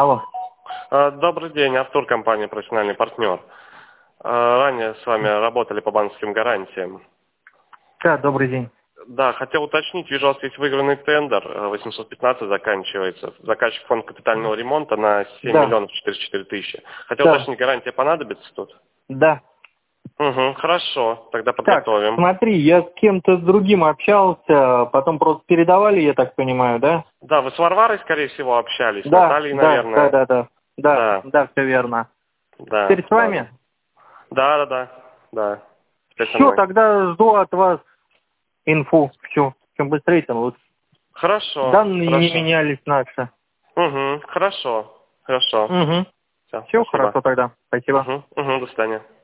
Алло. Добрый день, Артур, компания «Профессиональный партнер». Ранее с вами работали по банковским гарантиям. Да, добрый день. Да, хотел уточнить, вижу, у вас есть выигранный тендер, 815 заканчивается. Заказчик фонд капитального ремонта на 7 Да. миллионов 404 тысячи. Хотел Да. уточнить, гарантия понадобится тут? Да. Угу, хорошо, тогда Так, подготовим. смотри, я с кем-то другим общался, потом просто передавали, я так понимаю, да? Да, вы с Варварой, скорее всего, общались, Да, Натальей, да, да, наверное. да, да. Да, Да, да, все верно. да, Теперь с да, да. вами? Да. Теперь со Все, мной. тогда жду от вас инфу. Все. Чем быстрее, тем лучше. Хорошо, Данные не хорошо. менялись наши. Угу, хорошо. Угу. Все, Все спасибо. хорошо тогда. Спасибо. Угу, до свидания.